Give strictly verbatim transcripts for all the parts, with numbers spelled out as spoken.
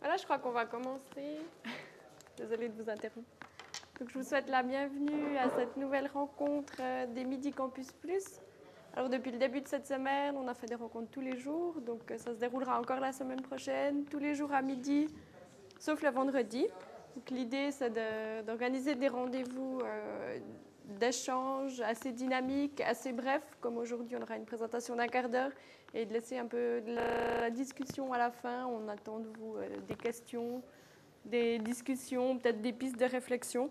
Voilà, je crois qu'on va commencer. Désolée de vous interrompre. Donc, je vous souhaite la bienvenue à cette nouvelle rencontre euh, des Midi Campus Plus. Alors, depuis le début de cette semaine, on a fait des rencontres tous les jours. Donc, euh, ça se déroulera encore la semaine prochaine, tous les jours à midi, sauf le vendredi. Donc, l'idée, c'est de, d'organiser des rendez-vous euh, d'échange assez dynamiques, assez brefs. Comme aujourd'hui, on aura une présentation d'un quart d'heure et de laisser un peu de la discussion à la fin. On attend de vous euh, des questions, des discussions, peut-être des pistes de réflexion.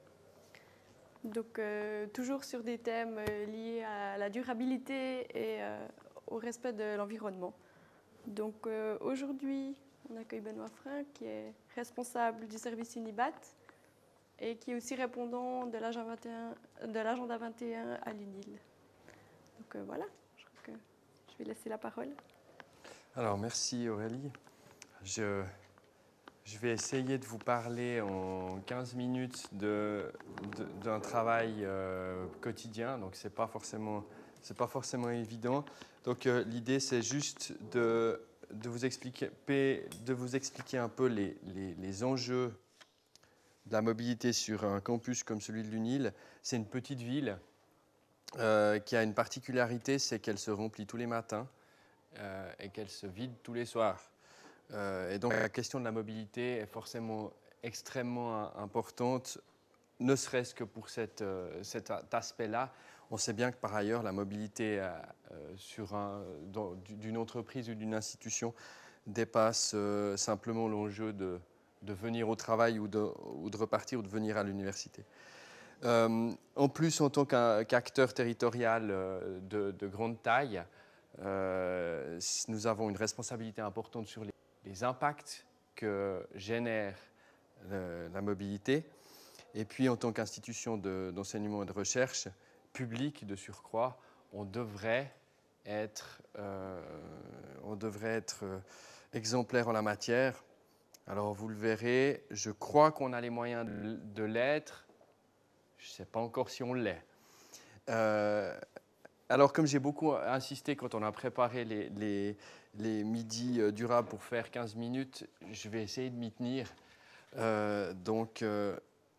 Donc, euh, toujours sur des thèmes euh, liés à la durabilité et euh, au respect de l'environnement. Donc, euh, aujourd'hui, on accueille Benoît Frein, qui est responsable du service Unibat et qui est aussi répondant de l'agenda vingt et un, de l'agenda vingt et un à l'U N I L. Donc, euh, voilà, je crois que je vais laisser la parole. Alors, merci Aurélie. Je... Je vais essayer de vous parler en quinze minutes de, de, d'un travail euh, quotidien, donc ce n'est pas forcément, c'est pas forcément évident. Donc euh, l'idée, c'est juste de, de, vous expliquer, de vous expliquer un peu les, les, les enjeux de la mobilité sur un campus comme celui de l'U N I L. C'est une petite ville euh, qui a une particularité, c'est qu'elle se remplit tous les matins euh, et qu'elle se vide tous les soirs. Euh, et donc la question de la mobilité est forcément extrêmement importante, ne serait-ce que pour cette, euh, cet aspect-là. On sait bien que par ailleurs, la mobilité euh, sur un, dans, d'une entreprise ou d'une institution dépasse euh, simplement l'enjeu de, de venir au travail ou de, ou de repartir ou de venir à l'université. Euh, en plus, en tant qu'acteur territorial euh, de, de grande taille, euh, nous avons une responsabilité importante sur les les impacts que génère le, la mobilité. Et puis, en tant qu'institution de, d'enseignement et de recherche publique de surcroît, on devrait être, euh, on devrait être exemplaire en la matière. Alors, vous le verrez, je crois qu'on a les moyens de, de l'être. Je ne sais pas encore si on l'est. Euh, Alors, comme j'ai beaucoup insisté quand on a préparé les, les, les midis durables pour faire quinze minutes, je vais essayer de m'y tenir. Euh, donc, euh,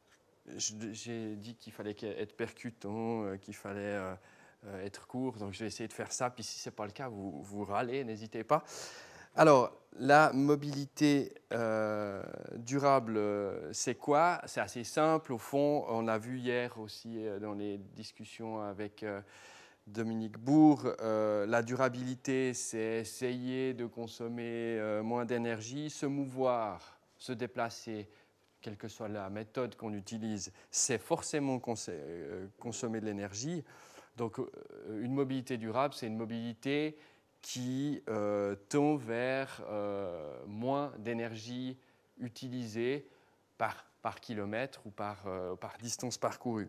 j'ai dit qu'il fallait être percutant, qu'il fallait euh, être court. Donc, je vais essayer de faire ça. Puis, si ce n'est pas le cas, vous, vous râlez, n'hésitez pas. Alors, la mobilité euh, durable, c'est quoi? C'est assez simple. Au fond, on l'a vu hier aussi dans les discussions avec... Euh, Dominique Bourg, euh, la durabilité, c'est essayer de consommer euh, moins d'énergie, se mouvoir, se déplacer, quelle que soit la méthode qu'on utilise, c'est forcément cons- euh, consommer de l'énergie. Donc, euh, une mobilité durable, c'est une mobilité qui euh, tend vers euh, moins d'énergie utilisée par, par kilomètre ou par, euh, par distance parcourue.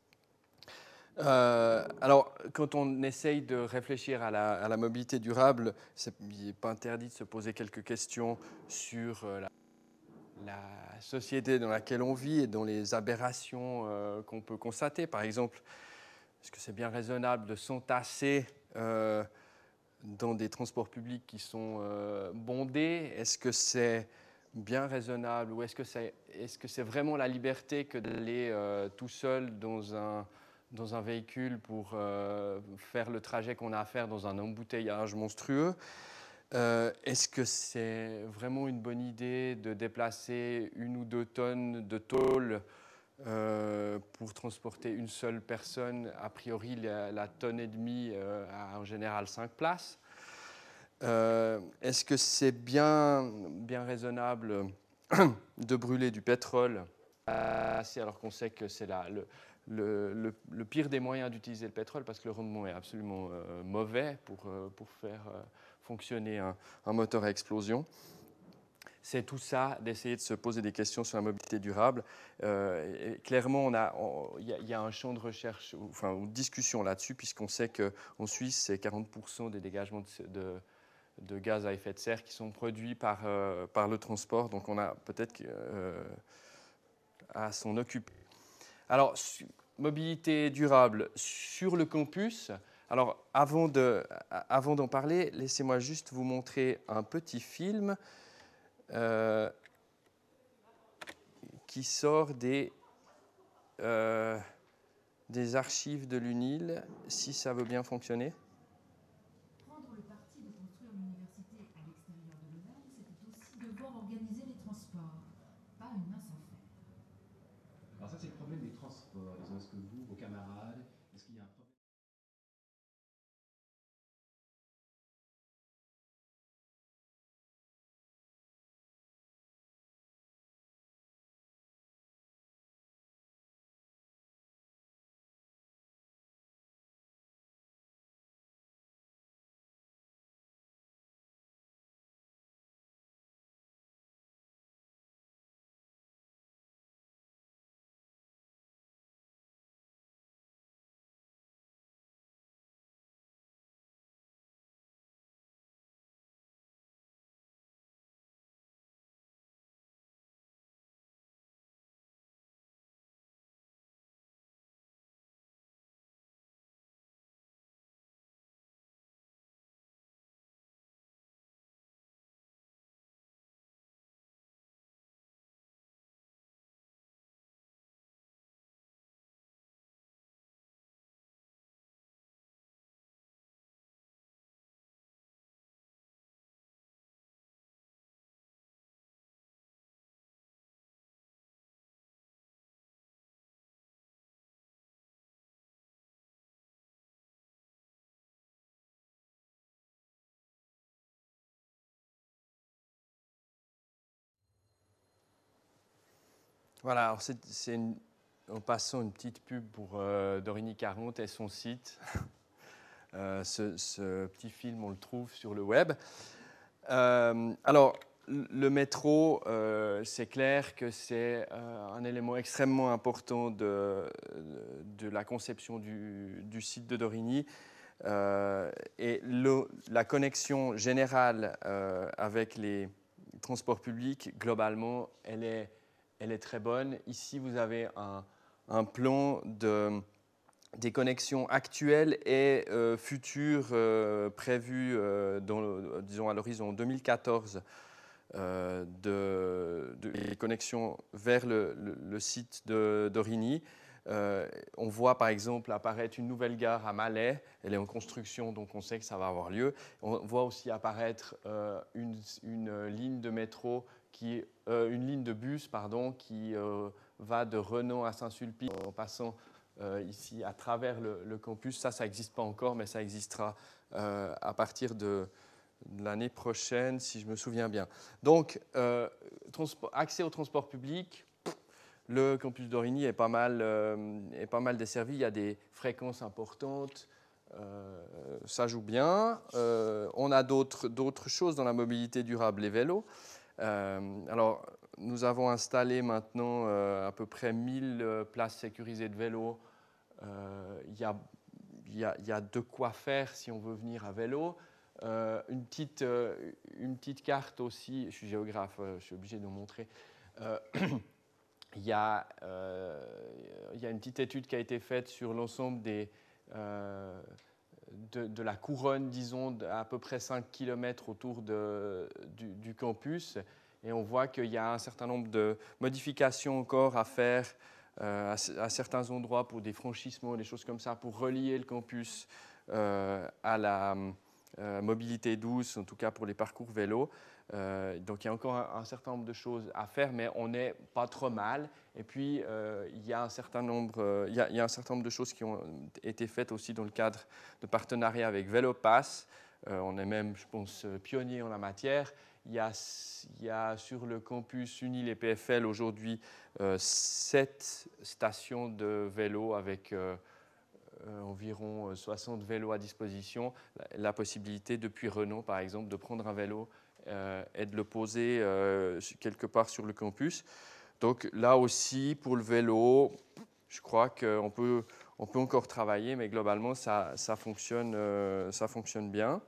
Euh, alors, quand on essaye de réfléchir à la, à la mobilité durable, il n'est pas interdit de se poser quelques questions sur euh, la, la société dans laquelle on vit et dans les aberrations euh, qu'on peut constater. Par exemple, est-ce que c'est bien raisonnable de s'entasser euh, dans des transports publics qui sont euh, bondés? Est-ce que c'est bien raisonnable ou est-ce que c'est, est-ce que c'est vraiment la liberté que d'aller euh, tout seul dans un dans un véhicule pour euh, faire le trajet qu'on a à faire dans un embouteillage monstrueux? Euh, est-ce que c'est vraiment une bonne idée de déplacer une ou deux tonnes de tôle euh, pour transporter une seule personne? A priori, la, la tonne et demie euh, a en général cinq places. Euh, est-ce que c'est bien, bien raisonnable de brûler du pétrole alors qu'on sait que c'est la, le, le, le, le pire des moyens d'utiliser le pétrole parce que le rendement est absolument euh, mauvais pour, euh, pour faire euh, fonctionner un, un moteur à explosion. C'est tout ça d'essayer de se poser des questions sur la mobilité durable. Euh, et clairement, il on, y, y a un champ de recherche, ou, enfin, ou de discussion là-dessus, puisqu'on sait qu'en Suisse, c'est quarante pour cent des dégagements de, de, de gaz à effet de serre qui sont produits par, euh, par le transport. Donc, on a peut-être euh, à s'en occuper. Alors, mobilité durable sur le campus. Alors, avant, de, avant d'en parler, laissez-moi juste vous montrer un petit film euh, qui sort des, euh, des archives de l'U N I L, si ça veut bien fonctionner. Prendre le parti de construire l'université à l'extérieur de l'Auvergne, c'était aussi devoir organiser les transports. Pas une main sans fer. Alors ça, c'est le problème des transports. Est-ce que vous, vos camarades, est-ce qu'il y a un problème? Voilà, alors c'est, c'est une, en passant une petite pub pour euh, Dorigny quarante et son site. euh, ce, ce petit film, on le trouve sur le web. Euh, alors, le métro, euh, c'est clair que c'est euh, un élément extrêmement important de, de la conception du, du site de Dorigny. Euh, et le, la connexion générale euh, avec les transports publics, globalement, elle est, elle est très bonne. Ici, vous avez un, un plan de, des connexions actuelles et euh, futures euh, prévues euh, dans le, disons à l'horizon deux mille quatorze euh, de, de les connexions vers le, le, le site de d'Origny. Euh, on voit par exemple apparaître une nouvelle gare à Malais, elle est en construction donc on sait que ça va avoir lieu. On voit aussi apparaître euh, une, une ligne de métro, qui, euh, une ligne de bus pardon, qui euh, va de Renan à Saint-Sulpice en passant euh, ici à travers le, le campus. Ça, ça n'existe pas encore mais ça existera euh, à partir de l'année prochaine, si je me souviens bien. Donc, euh, accès au transport public, le campus d'Origny est pas mal, euh, est pas mal desservi. Il y a des fréquences importantes, euh, ça joue bien. Euh, on a d'autres, d'autres choses dans la mobilité durable, les vélos. Euh, alors, nous avons installé maintenant euh, à peu près mille places sécurisées de vélos. Euh, il y a, il y a, il y a de quoi faire si on veut venir à vélo. Euh, une, petite, euh, une petite carte aussi, je suis géographe, euh, je suis obligé de vous montrer. Euh, il, y a, euh, il y a une petite étude qui a été faite sur l'ensemble des, euh, de, de la couronne, disons, à peu près cinq kilomètres autour de, du, du campus. Et on voit qu'il y a un certain nombre de modifications encore à faire euh, à, à certains endroits pour des franchissements, des choses comme ça, pour relier le campus euh, à la euh, mobilité douce, en tout cas pour les parcours vélo. Euh, donc il y a encore un, un certain nombre de choses à faire, mais on n'est pas trop mal. Et puis euh, il y a un certain nombre, euh, il y a, il y a un certain nombre de choses qui ont été faites aussi dans le cadre de partenariat avec VéloPass. Euh, on est même, je pense, pionnier en la matière. Il y a, il y a sur le campus U N I L et P F L aujourd'hui euh, sept stations de vélo avec euh, euh, environ soixante vélos à disposition. La, la possibilité depuis Renault, par exemple, de prendre un vélo euh, et de le poser euh, quelque part sur le campus. Donc là aussi, pour le vélo, je crois qu'on peut, on peut encore travailler, mais globalement, ça, ça, fonctionne, euh, ça fonctionne bien.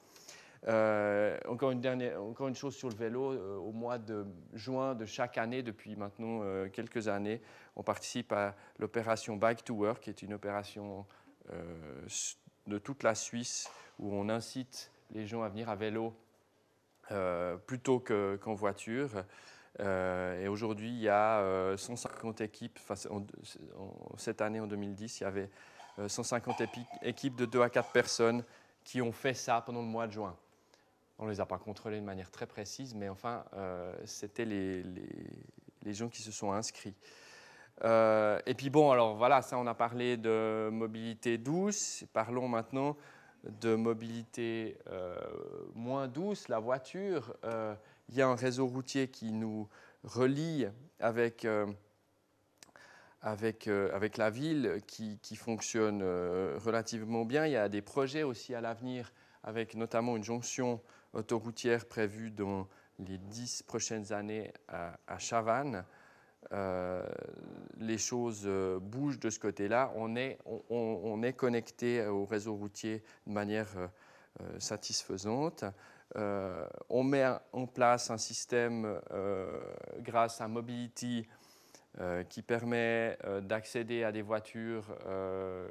Euh, encore, une dernière, encore une chose sur le vélo, euh, au mois de juin de chaque année, depuis maintenant euh, quelques années, on participe à l'opération Bike to Work, qui est une opération euh, de toute la Suisse où on incite les gens à venir à vélo euh, plutôt que, qu'en voiture. Euh, et aujourd'hui, il y a euh, cent cinquante équipes. Enfin, en, en, cette année, en deux mille dix, il y avait euh, cent cinquante épi- équipes de deux à quatre personnes qui ont fait ça pendant le mois de juin. On ne les a pas contrôlées de manière très précise, mais enfin, euh, c'était les, les, les gens qui se sont inscrits. Euh, et puis bon, alors voilà, ça on a parlé de mobilité douce. Parlons maintenant de mobilité euh, moins douce, la voiture. Euh, il y a un réseau routier qui nous relie avec, euh, avec, euh, avec la ville qui, qui fonctionne euh, relativement bien. Il y a des projets aussi à l'avenir avec notamment une jonction autoroutière prévue dans les dix prochaines années à, à Chavannes. Euh, les choses euh, bougent de ce côté-là. On est, on, on est connecté au réseau routier de manière euh, euh, satisfaisante. Euh, on met en place un système euh, grâce à Mobility euh, qui permet euh, d'accéder à des voitures, euh,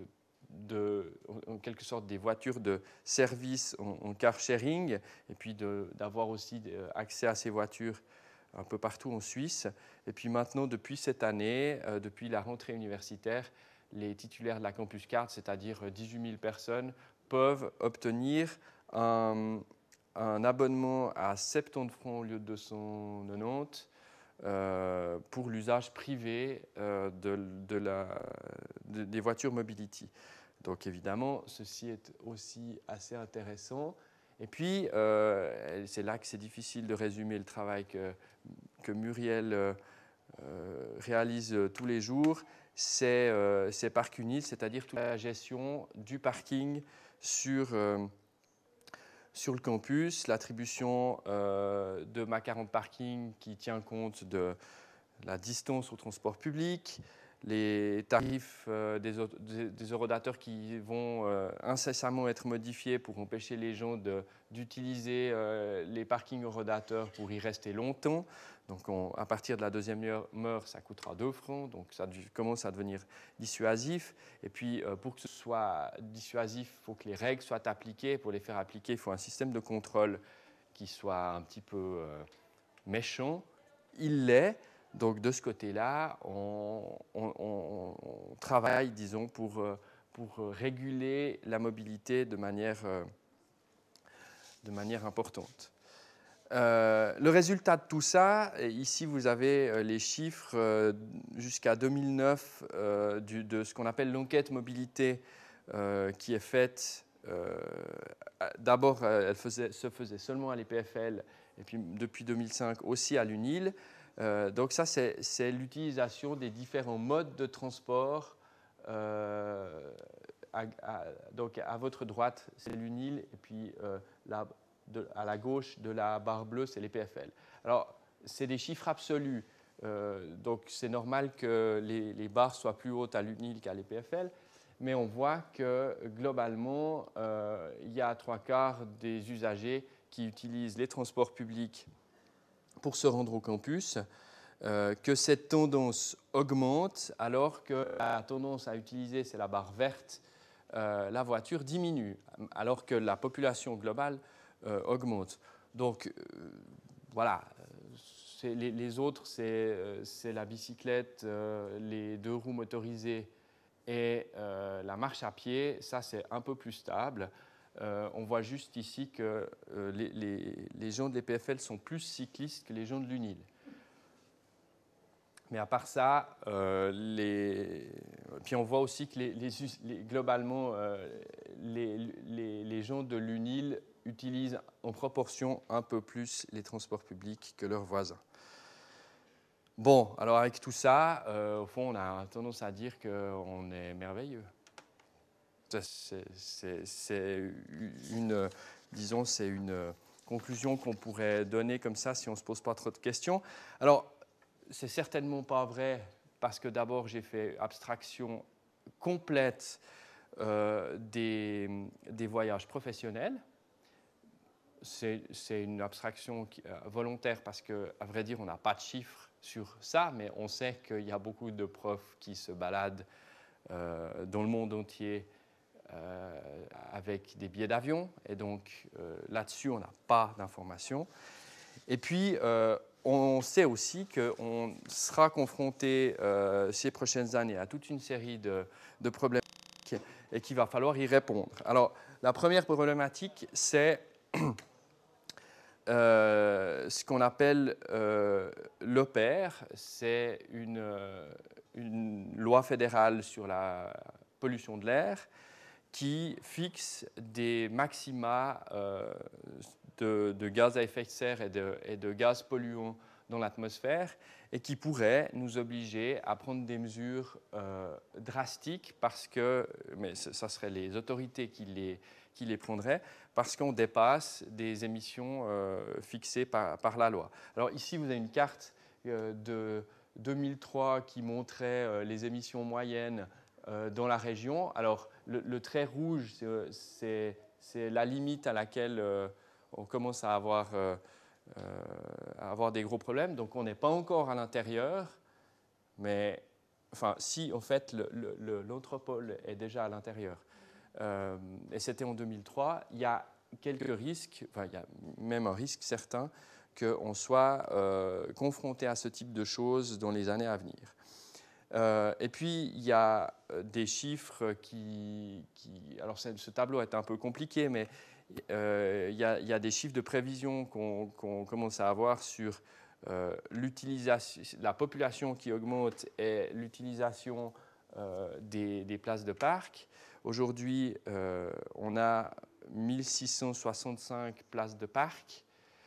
de, en quelque sorte des voitures de service en, en car sharing, et puis de, d'avoir aussi accès à ces voitures un peu partout en Suisse. Et puis maintenant, depuis cette année, euh, depuis la rentrée universitaire, les titulaires de la Campus Card, c'est-à-dire dix-huit mille personnes, peuvent obtenir un, un abonnement à soixante-dix francs au lieu de deux cent quatre-vingt-dix euh, pour l'usage privé euh, de, de la, de, des voitures Mobility. Donc évidemment, ceci est aussi assez intéressant. Et puis, euh, c'est là que c'est difficile de résumer le travail que, que Muriel euh, réalise tous les jours, c'est, euh, c'est Parkunil, c'est-à-dire toute la gestion du parking sur, euh, sur le campus, l'attribution euh, de ma quarante parking qui tient compte de la distance au transport public, les tarifs euh, des, des, des eurodateurs qui vont euh, incessamment être modifiés pour empêcher les gens de, d'utiliser euh, les parkings eurodateurs pour y rester longtemps. Donc on, à partir de la deuxième heure, ça coûtera deux francs, donc ça commence à devenir dissuasif. Et puis euh, pour que ce soit dissuasif, il faut que les règles soient appliquées. Pour les faire appliquer, il faut un système de contrôle qui soit un petit peu euh, méchant. Il l'est. Donc de ce côté-là, on, on, on, on travaille, disons, pour, pour réguler la mobilité de manière, de manière importante. Euh, le résultat de tout ça, ici vous avez les chiffres euh, jusqu'à deux mille neuf euh, du, de ce qu'on appelle l'enquête mobilité euh, qui est faite. Euh, d'abord, elle faisait, se faisait seulement à l'E P F L et puis depuis deux mille cinq aussi à l'U N I L. Euh, donc ça, c'est, c'est l'utilisation des différents modes de transport. Euh, à, à, donc à votre droite, c'est l'U N I L, et puis euh, là, de, à la gauche de la barre bleue, c'est les P F L. Alors, c'est des chiffres absolus, euh, donc c'est normal que les, les barres soient plus hautes à l'U N I L qu'à l'E P F L, mais on voit que globalement, euh, il y a trois quarts des usagers qui utilisent les transports publics pour se rendre au campus, euh, que cette tendance augmente alors que la tendance à utiliser, c'est la barre verte, euh, la voiture diminue, alors que la population globale euh, augmente. Donc euh, voilà, c'est, les, les autres, c'est, euh, c'est la bicyclette, euh, les deux roues motorisées et euh, la marche à pied, ça c'est un peu plus stable. Euh, on voit juste ici que euh, les, les, les gens de l'E P F L sont plus cyclistes que les gens de l'U N I L. Mais à part ça, euh, les... puis on voit aussi que les, les, les, globalement, euh, les, les, les gens de l'U N I L utilisent en proportion un peu plus les transports publics que leurs voisins. Bon, alors avec tout ça, euh, au fond, on a tendance à dire qu'on est merveilleux. C'est, c'est, c'est une, disons, c'est une conclusion qu'on pourrait donner comme ça si on ne se pose pas trop de questions. Alors, c'est certainement pas vrai parce que d'abord, j'ai fait abstraction complète euh, des, des voyages professionnels. C'est, c'est une abstraction qui, euh, volontaire parce qu'à vrai dire, on n'a pas de chiffres sur ça, mais on sait qu'il y a beaucoup de profs qui se baladent euh, dans le monde entier euh, avec des billets d'avion. Et donc euh, là-dessus, on n'a pas d'informations. Et puis, euh, on sait aussi qu'on sera confronté euh, ces prochaines années à toute une série de, de problèmes et qu'il va falloir y répondre. Alors, la première problématique, c'est euh, ce qu'on appelle euh, l'O P E R. C'est une, euh, une loi fédérale sur la pollution de l'air qui fixe des maxima euh, de, de gaz à effet de serre et de, et de gaz polluants dans l'atmosphère et qui pourrait nous obliger à prendre des mesures euh, drastiques parce que, mais ça serait les autorités qui les, qui les prendraient, parce qu'on dépasse des émissions euh, fixées par, par la loi. Alors ici, vous avez une carte euh, de deux mille trois qui montrait euh, les émissions moyennes euh, dans la région. Alors le, le trait rouge, c'est, c'est la limite à laquelle euh, on commence à avoir... Euh, Euh, à avoir des gros problèmes. Donc, on n'est pas encore à l'intérieur, mais enfin, si, en fait, le, le, l'anthropole est déjà à l'intérieur. Euh, et c'était en deux mille trois. Il y a quelques risques, enfin, il y a même un risque certain qu'on soit euh, confronté à ce type de choses dans les années à venir. Euh, et puis, il y a des chiffres qui... qui alors, ce tableau est un peu compliqué, mais euh, il, y a, il y a des chiffres de prévision qu'on, qu'on commence à avoir sur euh, l'utilisation, la population qui augmente et l'utilisation euh, des, des places de parc. Aujourd'hui, euh, on a mille six cent soixante-cinq places de parc.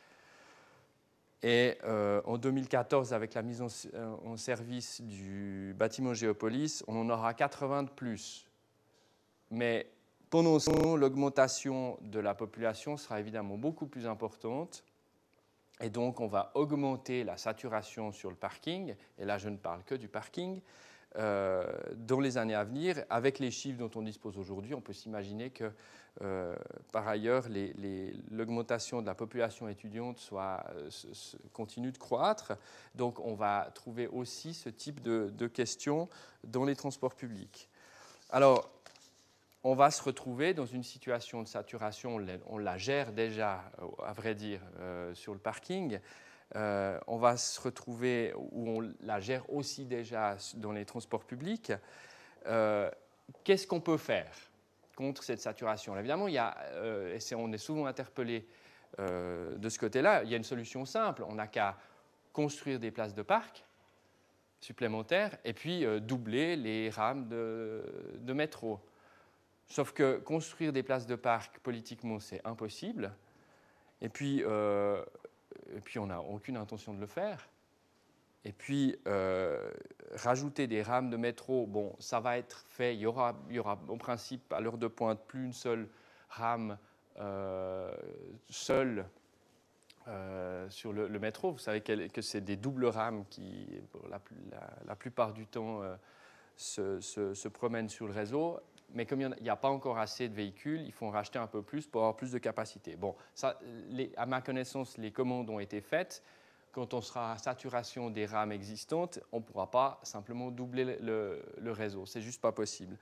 Et euh, en deux mille quatorze, avec la mise en, en service du bâtiment Géopolis, on en aura quatre-vingts de plus. Mais pendant ce temps, l'augmentation de la population sera évidemment beaucoup plus importante. Et donc, on va augmenter la saturation sur le parking. Et là, je ne parle que du parking. Euh, dans les années à venir, avec les chiffres dont on dispose aujourd'hui, on peut s'imaginer que, euh, par ailleurs, les, les, l'augmentation de la population étudiante soit, euh, se, se, continue de croître. Donc, on va trouver aussi ce type de, de questions dans les transports publics. Alors, on va se retrouver dans une situation de saturation, on la gère déjà, à vrai dire, euh, sur le parking. Euh, on va se retrouver, où on la gère aussi déjà dans les transports publics. Euh, qu'est-ce qu'on peut faire contre cette saturation? Évidemment, il y a, euh, et c'est, on est souvent interpellé euh, de ce côté-là, il y a une solution simple. On n'a qu'à construire des places de parc supplémentaires et puis euh, doubler les rames de, de métro. Sauf que construire des places de parc, politiquement, c'est impossible. Et puis, euh, et puis on n'a aucune intention de le faire. Et puis, euh, rajouter des rames de métro, bon, ça va être fait. Il y aura, il y aura en principe, à l'heure de pointe, plus une seule rame euh, seule euh, sur le, le métro. Vous savez que c'est des doubles rames qui, pour la, la, la plupart du temps, euh, se, se, se promènent sur le réseau. Mais comme il n'y a pas encore assez de véhicules, il faut en racheter un peu plus pour avoir plus de capacité. Bon, ça, les, à ma connaissance, les commandes ont été faites. Quand on sera à saturation des rames existantes, on ne pourra pas simplement doubler le, le réseau. Ce n'est juste pas possible.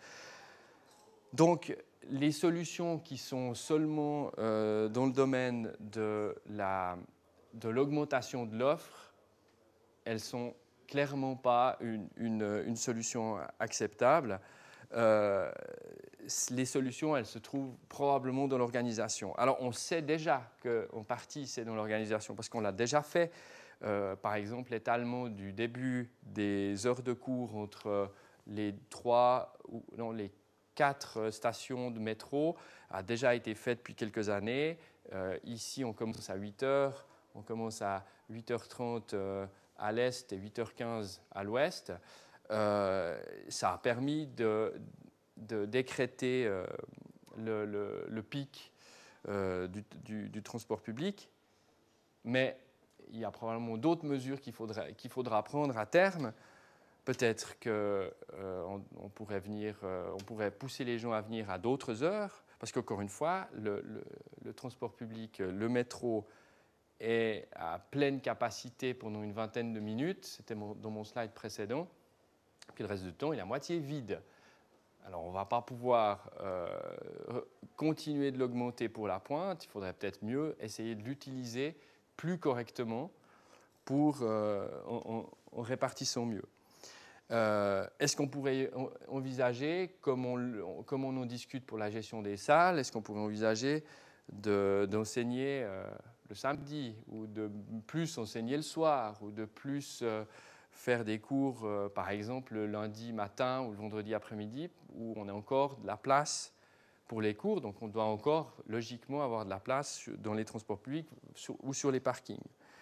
Donc, les solutions qui sont seulement euh, dans le domaine de, la, de l'augmentation de l'offre, elles ne sont clairement pas une, une, une solution acceptable. Euh, les solutions, elles se trouvent probablement dans l'organisation. Alors, on sait déjà qu'en partie, c'est dans l'organisation parce qu'on l'a déjà fait. Euh, par exemple, l'étalement du début des heures de cours entre les trois, ou non, les quatre stations de métro a déjà été fait depuis quelques années. Euh, ici, on commence à huit heures, on commence à huit heures trente euh, à l'est et huit heures quinze à l'ouest. Euh, ça a permis de, de décréter euh, le, le, le pic euh, du, du, du transport public, mais il y a probablement d'autres mesures qu'il faudra, qu'il faudra prendre à terme. Peut-être qu'on euh, on pourrait, venir, euh, on pourrait pousser les gens à venir à d'autres heures, parce qu'encore une fois, le, le, le transport public, le métro, est à pleine capacité pendant une vingtaine de minutes. C'était mon, dans mon slide précédent. Puis le reste du temps, il est à moitié vide. Alors, on ne va pas pouvoir euh, continuer de l'augmenter pour la pointe. Il faudrait peut-être mieux essayer de l'utiliser plus correctement pour, euh, en, en, en répartissant mieux. Euh, est-ce qu'on pourrait envisager, comme on, comme on en discute pour la gestion des salles, est-ce qu'on pourrait envisager de, d'enseigner euh, le samedi ou de plus enseigner le soir ou de plus euh, faire des cours, euh, par exemple, le lundi matin ou le vendredi après-midi où on a encore de la place pour les cours, donc on doit encore logiquement avoir de la place dans les transports publics sur, ou sur les parkings.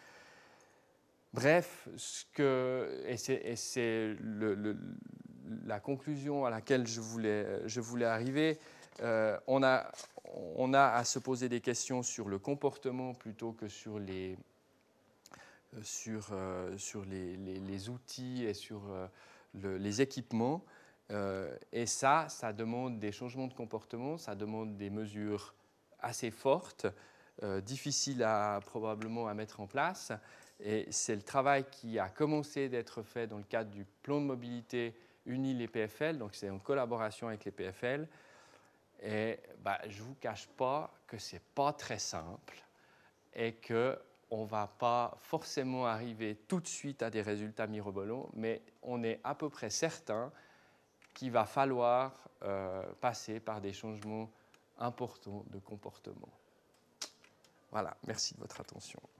Bref, ce que, et c'est, et c'est le, le, la conclusion à laquelle je voulais, je voulais arriver, euh, on, a, on a à se poser des questions sur le comportement plutôt que sur les, sur, euh, sur les, les, les outils et sur euh, le, les équipements. Euh, et ça, ça demande des changements de comportement, ça demande des mesures assez fortes, euh, difficiles à, probablement à mettre en place. Et c'est le travail qui a commencé d'être fait dans le cadre du plan de mobilité uni les P F L, donc c'est en collaboration avec les P F L. Et bah, je ne vous cache pas que ce n'est pas très simple et qu'on ne va pas forcément arriver tout de suite à des résultats mirobolants, mais on est à peu près certain qu'il va falloir euh, passer par des changements importants de comportement. Voilà, merci de votre attention.